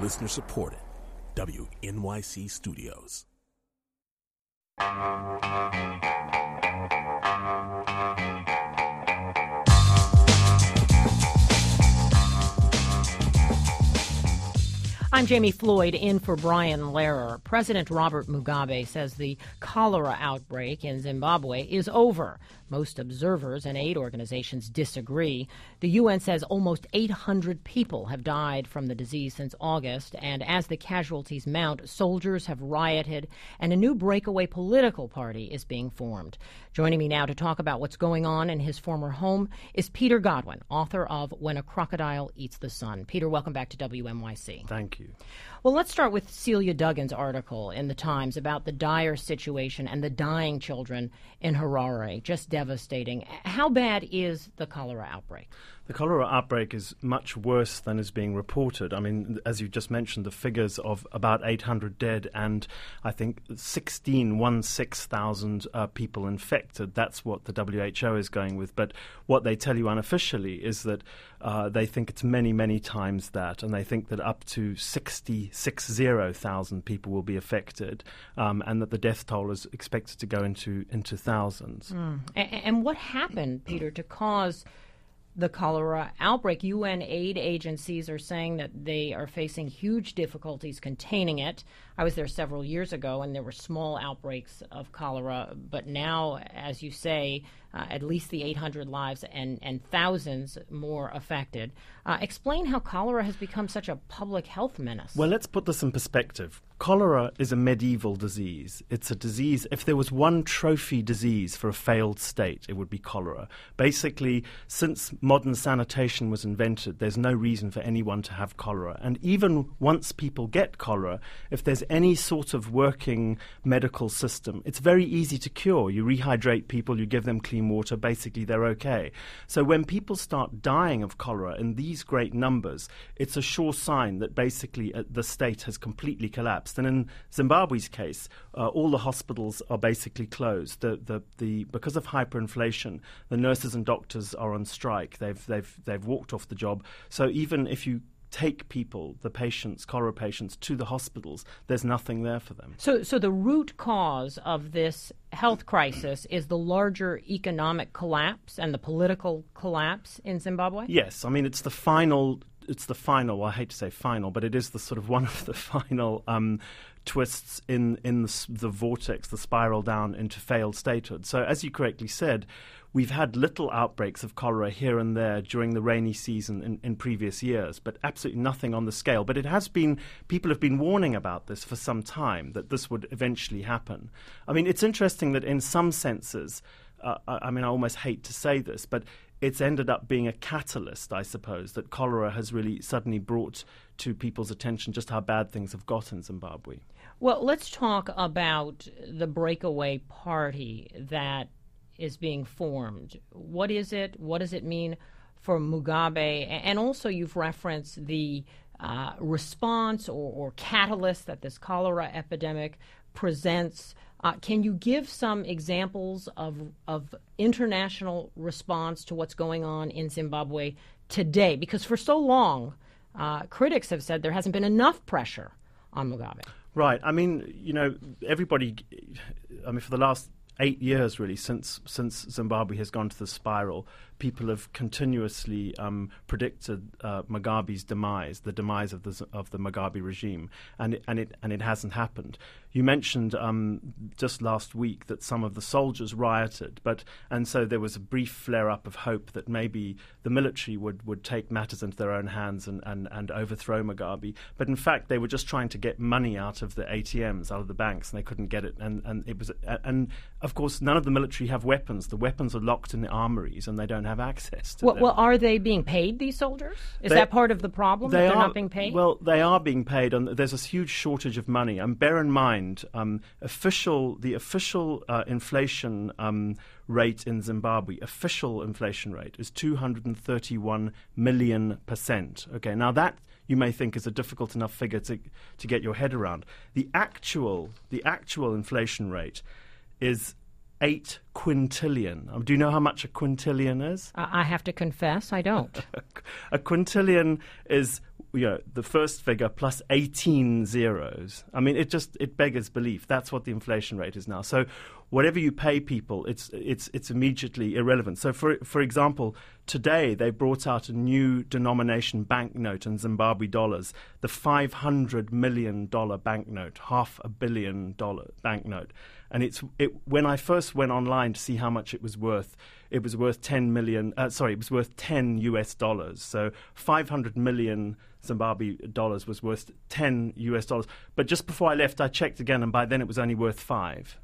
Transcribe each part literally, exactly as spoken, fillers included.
Listener supported. W N Y C Studios. I'm Jamie Floyd, in for Brian Lehrer. President Robert Mugabe says the cholera outbreak in Zimbabwe is over. Most observers and aid organizations disagree. The U N says almost eight hundred people have died from the disease since August, and as the casualties mount, soldiers have rioted, and a new breakaway political party is being formed. Joining me now to talk about what's going on in his former home is Peter Godwin, author of When a Crocodile Eats the Sun. Peter, welcome back to W N Y C. Thank you. Well, let's start with Celia Duggan's article in the Times about the dire situation and the dying children in Harare. Just devastating. How bad is the cholera outbreak? The cholera outbreak is much worse than is being reported. I mean, as you just mentioned, the figures of about eight hundred dead and I think sixteen, one six thousand uh, people infected. That's what the W H O is going with. But what they tell you unofficially is that uh, they think it's many, many times that, and they think that up to sixty-six thousand people will be affected, um, and that the death toll is expected to go into into thousands. Mm. And, and what happened, Peter, to cause the cholera outbreak? U N aid agencies are saying that they are facing huge difficulties containing it. I was there several years ago, and there were small outbreaks of cholera. But now, as you say, uh, at least the eight hundred lives and, and thousands more affected. Uh, explain how cholera has become such a public health menace. Well, let's put this in perspective. Cholera is a medieval disease. It's a disease, if there was one trophy disease for a failed state, it would be cholera. Basically, since modern sanitation was invented, there's no reason for anyone to have cholera. And even once people get cholera, if there's any sort of working medical system, it's very easy to cure. You rehydrate people, you give them clean water, basically they're okay. So when people start dying of cholera in these great numbers, it's a sure sign that basically uh, the state has completely collapsed. And in Zimbabwe's case, uh, all the hospitals are basically closed. The, the, the, because of hyperinflation, the nurses and doctors are on strike. They've, they've, they've walked off the job. So even if you take people, the patients, cholera patients, to the hospitals, there's nothing there for them. So, so the root cause of this health crisis is the larger economic collapse and the political collapse in Zimbabwe? Yes. I mean, it's the final... It's the final, well, I hate to say final, but it is the sort of one of the final um, twists in, in the, the vortex, the spiral down into failed statehood. So as you correctly said, we've had little outbreaks of cholera here and there during the rainy season in, in previous years, but absolutely nothing on the scale. But it has been, people have been warning about this for some time, that this would eventually happen. I mean, it's interesting that in some senses, uh, I, I mean, I almost hate to say this, but it's ended up being a catalyst, I suppose, that cholera has really suddenly brought to people's attention just how bad things have got in Zimbabwe. Well, let's talk about the breakaway party that is being formed. What is it? What does it mean for Mugabe? And also you've referenced the uh, response or, or catalyst that this cholera epidemic presents. Uh, can you give some examples of of international response to what's going on in Zimbabwe today? Because for so long, uh, critics have said there hasn't been enough pressure on Mugabe. Right. I mean, you know, everybody, I mean, for the last eight years, really, since since Zimbabwe has gone to the spiral, people have continuously um, predicted uh, Mugabe's demise, the demise of the of the Mugabe regime, and it, and it and it hasn't happened. You mentioned um, just last week that some of the soldiers rioted, but and so there was a brief flare-up of hope that maybe the military would, would take matters into their own hands and, and, and overthrow Mugabe. But in fact, they were just trying to get money out of the A T Ms, out of the banks, and they couldn't get it. And and it was and of course, none of the military have weapons. The weapons are locked in the armories, and they don't have access to well, them. Well, are they being paid, these soldiers? Is they, that part of the problem, they that they're are, not being paid? Well, they are being paid, and there's a huge shortage of money. And bear in mind, um, official the official uh, inflation um, rate in Zimbabwe, official inflation rate, is two hundred thirty-one million percent. Okay, now that you may think is a difficult enough figure to to get your head around. The actual the actual inflation rate is eight quintillion. Um, do you know how much a quintillion is? Uh, I have to confess, I don't. A quintillion is you know, the first figure plus eighteen zeros. I mean, it just it beggars belief. That's what the inflation rate is now. So whatever you pay people, it's it's it's immediately irrelevant. So for for example, today they brought out a new denomination banknote in Zimbabwe dollars, the five hundred million dollar banknote, half a billion dollar banknote. And it's it when I first went online to see how much it was worth, it was worth ten million. Uh, sorry, it was worth ten U S dollars. So five hundred million Zimbabwe dollars was worth ten U S dollars. But just before I left, I checked again, and by then it was only worth five.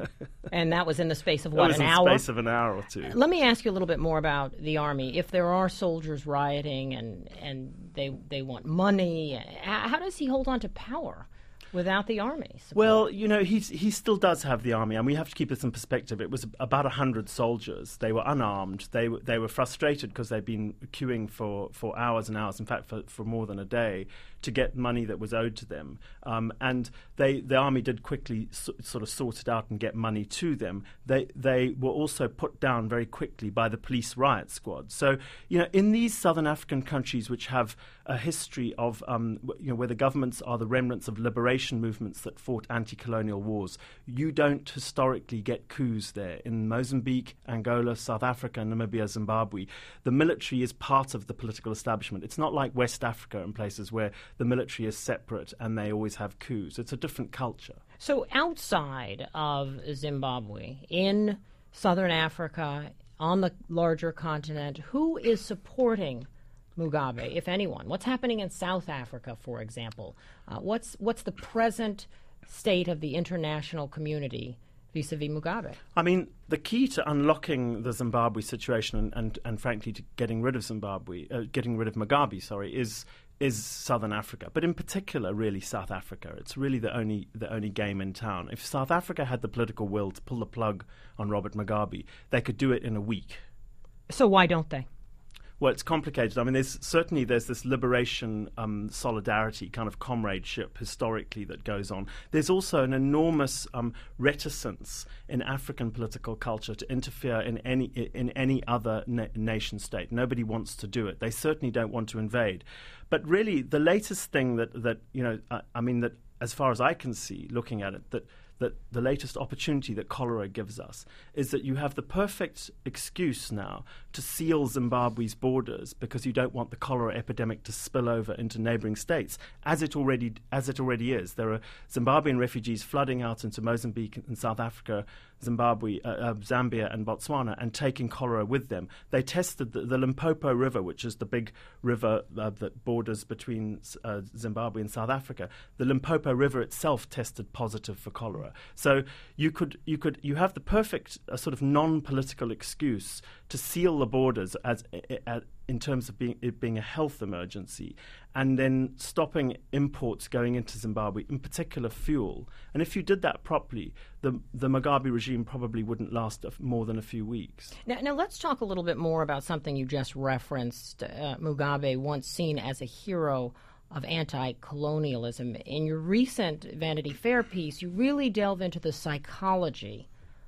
And that was in the space of what, an an hour? hour? Space of an hour or two. Let me ask you a little bit more about the army. If there are soldiers rioting and and they they want money, how does he hold on to power without the army support? Well, you know, he's, he still does have the army, and we have to keep this in perspective. It was about one hundred soldiers. They were unarmed. They, w- they were frustrated because they'd been queuing for, for hours and hours, in fact, for, for more than a day, to get money that was owed to them. Um, and they, the army did quickly so, sort of sort it out and get money to them. They, they were also put down very quickly by the police riot squad. So, you know, in these southern African countries which have a history of, um, you know, where the governments are the remnants of liberation movements that fought anti-colonial wars, you don't historically get coups there. In Mozambique, Angola, South Africa, Namibia, Zimbabwe, the military is part of the political establishment. It's not like West Africa and places where the military is separate and they always have coups. It's a different culture. So outside of Zimbabwe, in southern Africa, on the larger continent, who is supporting Mugabe, if anyone? What's happening in South Africa, for example? Uh, what's what's the present state of the international community vis-a-vis Mugabe? I mean, the key to unlocking the Zimbabwe situation and, and, and frankly, to getting rid of Zimbabwe, uh, getting rid of Mugabe, sorry, is is Southern Africa, but in particular, really South Africa. It's really the only the only game in town. If South Africa had the political will to pull the plug on Robert Mugabe, they could do it in a week. So why don't they? Well, it's complicated. I mean, there's certainly there's this liberation um, solidarity kind of comradeship historically that goes on. There's also an enormous um, reticence in African political culture to interfere in any in any other na- nation state. Nobody wants to do it. They certainly don't want to invade. But really, the latest thing that that you know, I, I mean, that as far as I can see, looking at it, that. that the latest opportunity that cholera gives us is that you have the perfect excuse now to seal Zimbabwe's borders because you don't want the cholera epidemic to spill over into neighboring states, as it already as it already is. There are Zimbabwean refugees flooding out into Mozambique and South Africa, Zimbabwe, uh, uh, Zambia and Botswana and taking cholera with them. They tested the, the Limpopo River, which is the big river uh, that borders between uh, Zimbabwe and South Africa. The Limpopo River itself tested positive for cholera. So you could you could you have the perfect uh, sort of non-political excuse to seal the borders as, as in terms of being it being a health emergency, and then stopping imports going into Zimbabwe, in particular fuel. And if you did that properly, the the Mugabe regime probably wouldn't last more than a few weeks. Now, now let's talk a little bit more about something you just referenced. Uh, Mugabe, once seen as a hero of anti-colonialism. In your recent Vanity Fair piece, you really delve into the psychology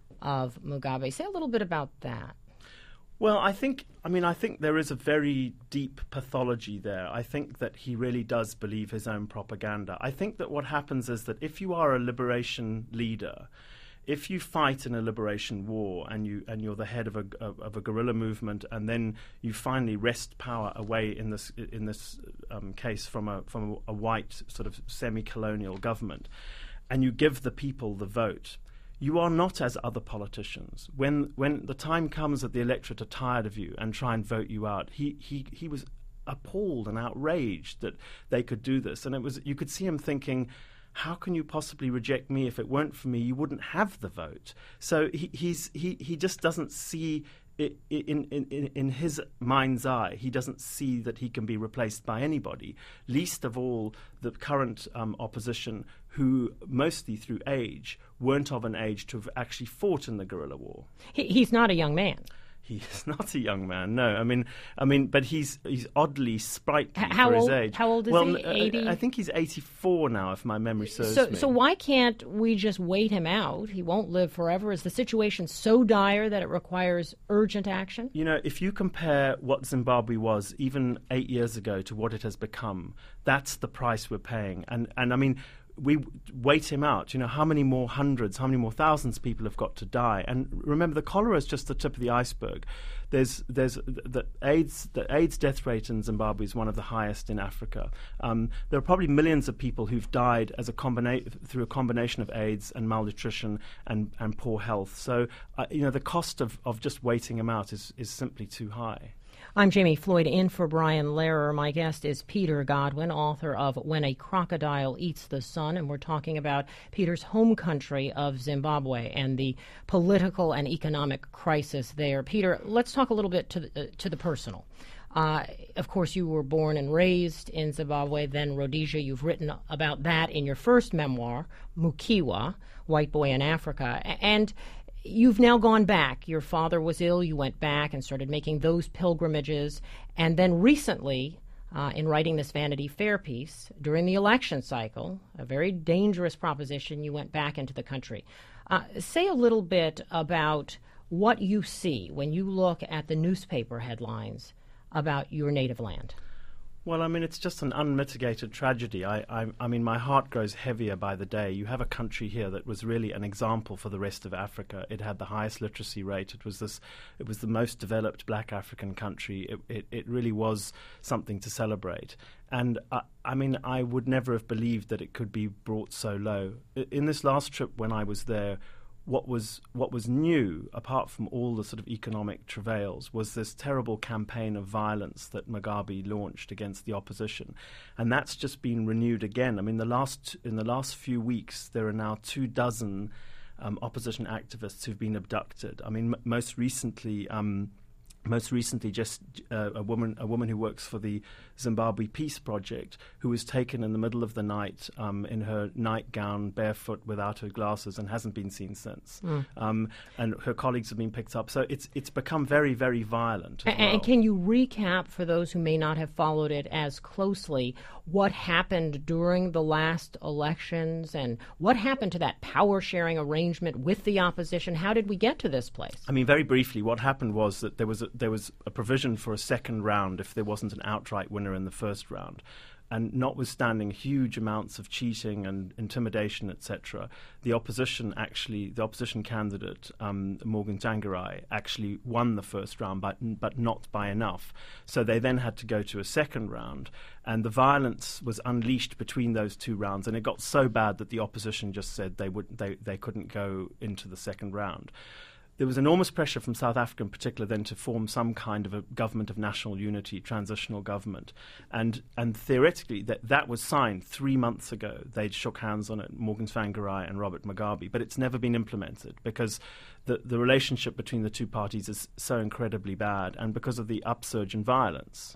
of Mugabe. Say a little bit about that. Well, I think, I mean, I think there is a very deep pathology there. I think that he really does believe his own propaganda. I think that what happens is that if you are a liberation leader, if you fight in a liberation war and you and you're the head of a of a guerrilla movement, and then you finally wrest power away in this in this um, case from a from a white sort of semi-colonial government, and you give the people the vote, you are not as other politicians. When when the time comes that the electorate are tired of you and try and vote you out, he he he was appalled and outraged that they could do this, and it was you could see him thinking, how can you possibly reject me? If it weren't for me, you wouldn't have the vote. So he, he's he, he just doesn't see it in, in, in, in his mind's eye. He doesn't see that he can be replaced by anybody, least of all the current um, opposition, who mostly through age weren't of an age to have actually fought in the guerrilla war. He, he's not a young man. He's not a young man. No, I mean, I mean, but he's he's oddly sprightly H- how for his old, age. How old is well, he? eighty? I, I think he's eighty-four now, if my memory serves so, me. So why can't we just wait him out? He won't live forever. Is the situation so dire that it requires urgent action? You know, if you compare what Zimbabwe was even eight years ago to what it has become, that's the price we're paying. And and I mean, we wait him out. You know, how many more hundreds, how many more thousands of people have got to die? And remember, the cholera is just the tip of the iceberg. There's there's the AIDS the AIDS death rate in Zimbabwe is one of the highest in Africa. Um, there are probably millions of people who've died as a combina- through a combination of AIDS and malnutrition and, and poor health. So uh, you know, the cost of, of just waiting him out is, is simply too high. I'm Jamie Floyd, in for Brian Lehrer. My guest is Peter Godwin, author of When a Crocodile Eats the Sun, and we're talking about Peter's home country of Zimbabwe and the political and economic crisis there. Peter, let's talk a little bit to the, uh, to the personal. Uh, of course, you were born and raised in Zimbabwe, then Rhodesia. You've written about that in your first memoir, Mukiwa, White Boy in Africa. And you've now gone back. Your father was ill. You went back and started making those pilgrimages. And then recently, uh, in writing this Vanity Fair piece, during the election cycle, a very dangerous proposition, you went back into the country. Uh, say a little bit about what you see when you look at the newspaper headlines about your native land. Well, I mean, it's just an unmitigated tragedy. I, I, I mean, my heart grows heavier by the day. You have a country here that was really an example for the rest of Africa. It had the highest literacy rate. It was this. It was the most developed Black African country. It, it, it really was something to celebrate. And I, I mean, I would never have believed that it could be brought so low. In this last trip, when I was there, What was what was new, apart from all the sort of economic travails, was this terrible campaign of violence that Mugabe launched against the opposition, and that's just been renewed again. I mean, the last in the last few weeks, there are now two dozen um, opposition activists who've been abducted. I mean, m- most recently. Um, Most recently, just uh, a woman, a woman who works for the Zimbabwe Peace Project, who was taken in the middle of the night um, in her nightgown, barefoot, without her glasses, and hasn't been seen since. Mm. Um, and her colleagues have been picked up. So it's it's become very, very violent. As and, well. and can you recap for those who may not have followed it as closely what happened during the last elections and what happened to that power-sharing arrangement with the opposition? How did we get to this place? I mean, very briefly, what happened was that there was a, there was a provision for a second round if there wasn't an outright winner in the first round. And notwithstanding huge amounts of cheating and intimidation, et cetera, the opposition actually, the opposition candidate, um, Morgan Tsvangirai, actually won the first round, but but not by enough. So they then had to go to a second round, and the violence was unleashed between those two rounds, and it got so bad that the opposition just said they would they, they couldn't go into the second round. There was enormous pressure from South Africa in particular then to form some kind of a government of national unity, transitional government. And and theoretically, that, that was signed three months ago. They shook hands on it, Morgan Tsvangirai and Robert Mugabe. But it's never been implemented because the, the relationship between the two parties is so incredibly bad and because of the upsurge in violence.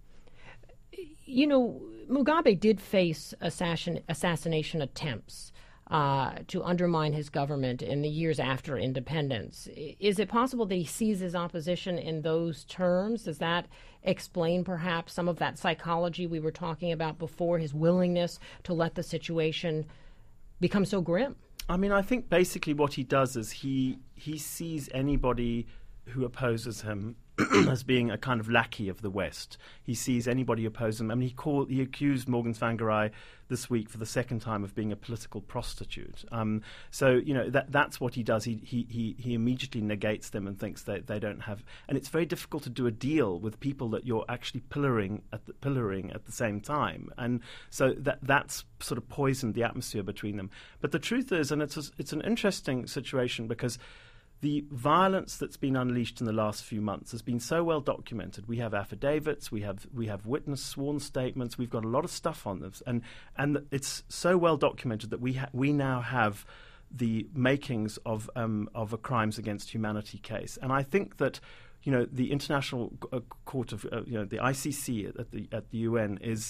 You know, Mugabe did face assassin, assassination attempts Uh, to undermine his government in the years after independence. Is it possible that he sees his opposition in those terms? Does that explain perhaps some of that psychology we were talking about before, his willingness to let the situation become so grim? I mean, I think basically what he does is he he sees anybody who opposes him as being a kind of lackey of the West. He sees anybody oppose him. I mean, he called, he accused Morgan Tsvangirai this week for the second time of being a political prostitute. Um, so, you know, that that's what he does. He he he, he immediately negates them and thinks that they don't have. And it's very difficult to do a deal with people that you're actually pillaring at the, pillaring at the same time. And so that that's sort of poisoned the atmosphere between them. But the truth is, and it's a, it's an interesting situation because the violence that's been unleashed in the last few months has been so well documented. We have affidavits, we have we have witness sworn statements. We've got a lot of stuff on this, and and it's so well documented that we ha- we now have the makings of um, of a crimes against humanity case. And I think that, you know, the International uh, Court of uh, you know the I C C at the at the U N is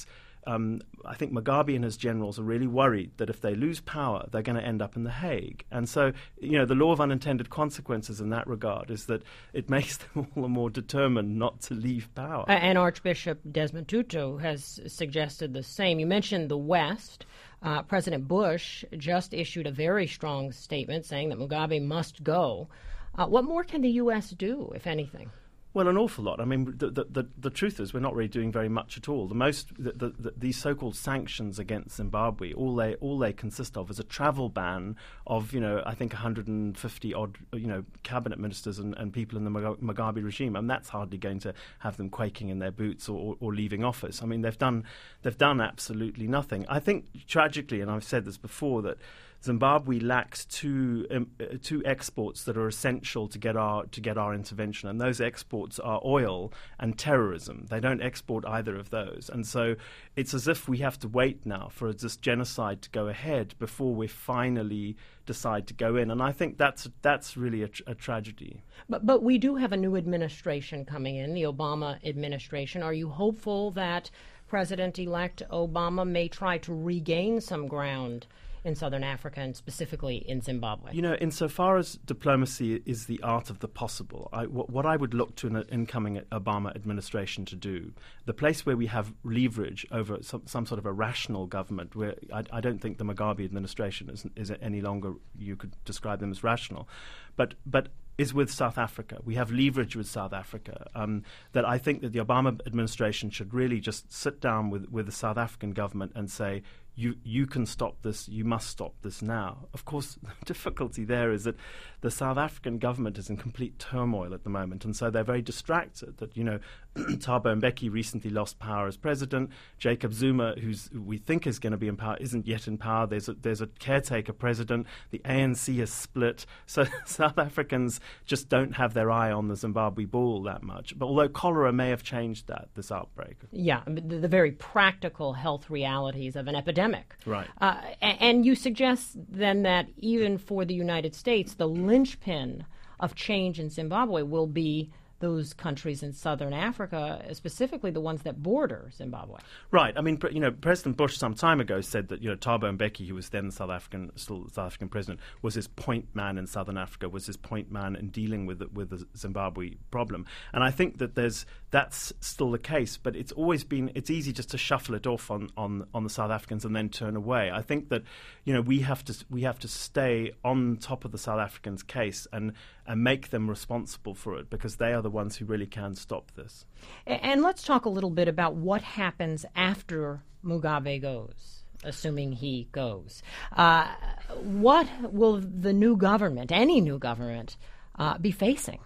um, I think Mugabe and his generals are really worried that if they lose power, they're going to end up in The Hague. And so, you know, the law of unintended consequences in that regard is that it makes them all the more determined not to leave power. And Archbishop Desmond Tutu has suggested the same. You mentioned the West. Uh, President Bush just issued a very strong statement saying that Mugabe must go. Uh, what more can the U S do, if anything? Well, an awful lot. I mean, the the, the, the truth is we're not really doing very much at all. The most the, the, the, these so-called sanctions against Zimbabwe, all they all they consist of is a travel ban of, you know, I think one hundred fifty odd, you know, cabinet ministers and, and people in the Mugabe regime, and that's hardly going to have them quaking in their boots or, or, or leaving office. I mean, they've done they've done absolutely nothing. I think tragically, and I've said this before, that Zimbabwe lacks two um, uh, two exports that are essential to get our to get our intervention, and those exports are oil and terrorism. They don't export either of those, and so it's as if we have to wait now for this genocide to go ahead before we finally decide to go in. And I think that's that's really a, a tragedy. But but we do have a new administration coming in, the Obama administration. Are you hopeful that President-elect Obama may try to regain some ground in Southern Africa and specifically in Zimbabwe? You know, insofar as diplomacy is the art of the possible, I, what, what I would look to an incoming Obama administration to do, the place where we have leverage over some, some sort of a rational government, where I, I don't think the Mugabe administration is, is any longer, you could describe them as rational, but but is with South Africa. We have leverage with South Africa um, that I think that the Obama administration should really just sit down with, with the South African government and say, You you can stop this, you must stop this now. Of course, the difficulty there is that the South African government is in complete turmoil at the moment, and so they're very distracted that, you know, Thabo Mbeki recently lost power as president. Jacob Zuma, who's we think is going to be in power, isn't yet in power. There's a, there's a caretaker president. The A N C is split. So South Africans just don't have their eye on the Zimbabwe ball that much. But although cholera may have changed that, this outbreak. Yeah, the, the very practical health realities of an epidemic. Right. Uh, and, and you suggest then that even for the United States, the linchpin of change in Zimbabwe will be those countries in southern Africa, specifically the ones that border Zimbabwe. Right. I mean, you know, President Bush some time ago said that, you know, Thabo Mbeki, who was then South African, still South African president, was his point man in southern Africa, was his point man in dealing with the, with the Zimbabwe problem. And I think that there's that's still the case, but it's always been it's easy just to shuffle it off on, on, on the South Africans and then turn away. I think that, you know, we have to we have to stay on top of the South Africans' case and and make them responsible for it, because they are the ones who really can stop this. And let's talk a little bit about what happens after Mugabe goes, assuming he goes. Uh, what will the new government, any new government, uh, be facing?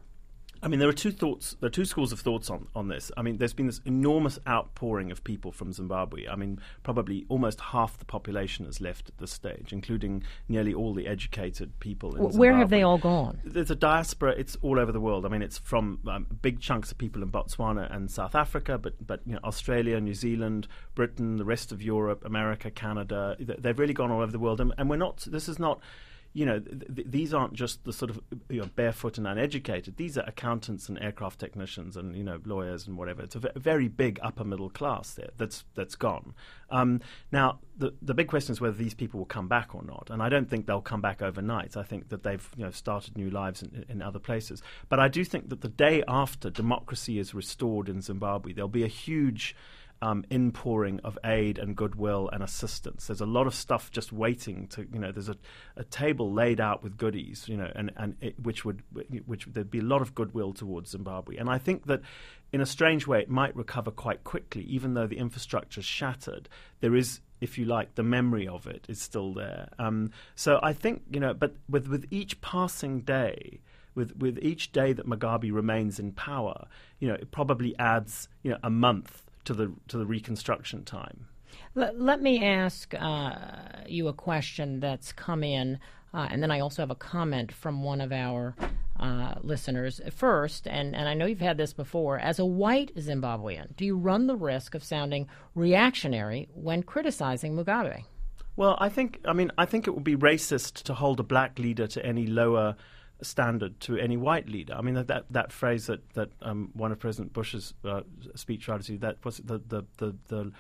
I mean, there are two thoughts. There are two schools of thoughts on, on this. I mean, there's been this enormous outpouring of people from Zimbabwe. I mean, probably almost half the population has left at this stage, including nearly all the educated people in Zimbabwe. Where have they all gone? There's a diaspora. It's all over the world. I mean, it's from um, big chunks of people in Botswana and South Africa, but but you know, Australia, New Zealand, Britain, the rest of Europe, America, Canada. They've really gone all over the world, and, and we're not. This is not. You know, th- th- these aren't just the sort of, you know, barefoot and uneducated. These are accountants and aircraft technicians and, you know, lawyers and whatever. It's a v- very big upper middle class there that's that's gone. Um, now, the the big question is whether these people will come back or not. And I don't think they'll come back overnight. I think that they've, you know, started new lives in, in other places. But I do think that the day after democracy is restored in Zimbabwe, there'll be a huge Um, inpouring of aid and goodwill and assistance. There's a lot of stuff just waiting to, you know, there's a, a table laid out with goodies, you know, and, and it, which would, which there'd be a lot of goodwill towards Zimbabwe. And I think that in a strange way, it might recover quite quickly, even though the infrastructure's shattered. There is, if you like, the memory of it is still there. Um, so I think, you know, but with, with each passing day, With with each day that Mugabe remains in power, you know, it probably adds, you know, a month to the to the reconstruction time. Let, let me ask uh, you a question that's come in, uh, and then I also have a comment from one of our uh, listeners. First, and, and I know you've had this before, as a white Zimbabwean, do you run the risk of sounding reactionary when criticizing Mugabe? Well, I think, I mean, I think it would be racist to hold a black leader to any lower standard to any white leader. I mean, that that, that phrase that that um, one of President Bush's uh, speechwriters used, that was the the the, the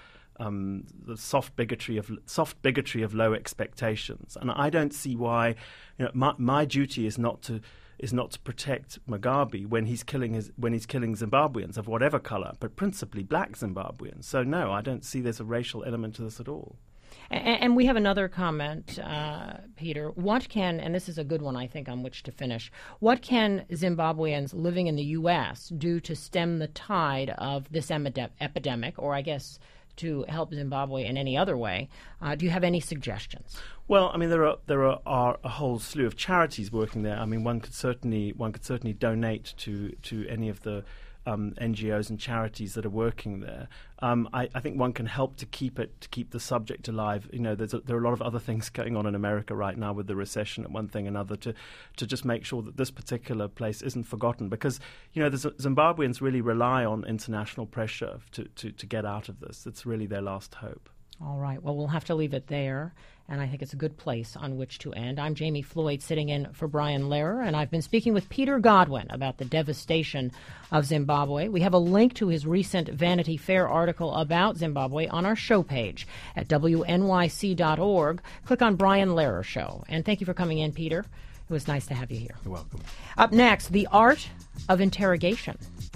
um, the soft bigotry of soft bigotry of low expectations, and I don't see why. You know, my my duty is not to is not to protect Mugabe when he's killing his when he's killing Zimbabweans of whatever color, but principally black Zimbabweans. So no, I don't see there's a racial element to this at all. And we have another comment, uh, Peter. What can, and this is a good one, I think, on which to finish, what can Zimbabweans living in the U S do to stem the tide of this emide- epidemic, or I guess to help Zimbabwe in any other way? Uh, do you have any suggestions? Well, I mean, there are there are, are a whole slew of charities working there. I mean, one could certainly one could certainly donate to, to any of the Um, N G Os and charities that are working there. Um, I, I think one can help to keep it, to keep the subject alive. You know, there's a, there are a lot of other things going on in America right now with the recession and one thing and another to, to just make sure that this particular place isn't forgotten, because, you know, the Z- Zimbabweans really rely on international pressure to, to, to get out of this. It's really their last hope. All right. Well, we'll have to leave it there, and I think it's a good place on which to end. I'm Jamie Floyd, sitting in for Brian Lehrer, and I've been speaking with Peter Godwin about the devastation of Zimbabwe. We have a link to his recent Vanity Fair article about Zimbabwe on our show page at W N Y C dot org. Click on Brian Lehrer Show. And thank you for coming in, Peter. It was nice to have you here. You're welcome. Up next, the art of interrogation.